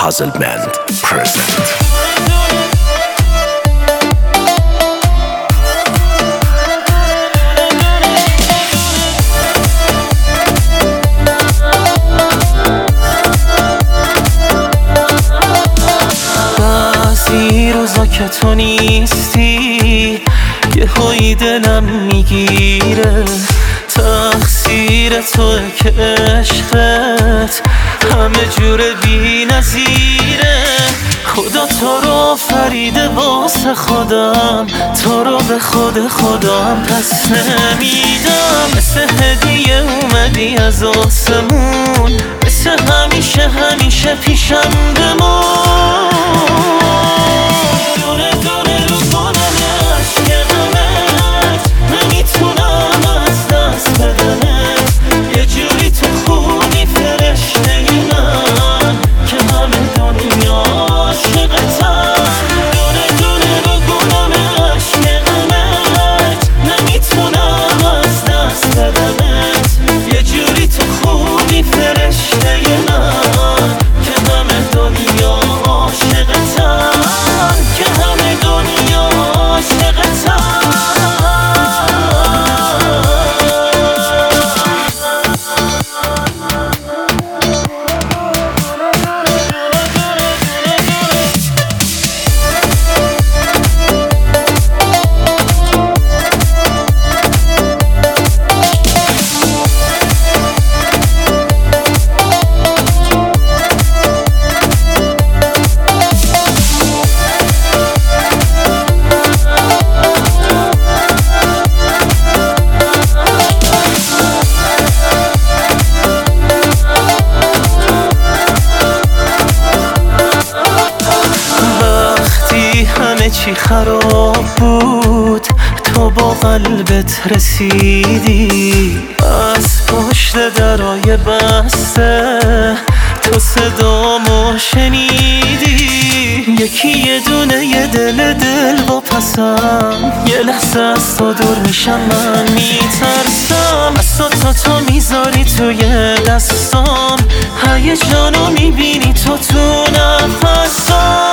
Puzzle Band present. بعضی روزا که تو نیستی یه هایی دلم میگیره، تقصیر توه که عشقت همه جور بی نظیره. خدا تو رو آفریده واسه خودم، تو رو به خودم پس نمیدم. مثل هدیه اومدی از آسمون، مثل همیشه پیشم بمون. دونه دونه رو کنم عشق غمت، نمیتونم از دست بدمت. یه جوری تو خونی فرشته من که همه دنیا عاشقتم. دونه دونه رو کنم عشق غمت، نمیتونم از دست بدمت. یه جوری تو خونی فرشته من که همه دنیا عاشقتم، که همه دنیا عاشقتم. همه چی خراب بود، تو با قلبت رسیدی. از پشت درای بسته تو صدامو شنیدی. یکی یه دونه یه دل با پسم، یه لحظه از تو دور میشم من میترسم. از تو میذاری توی دستام، هیجانو میبینی تو نفسام.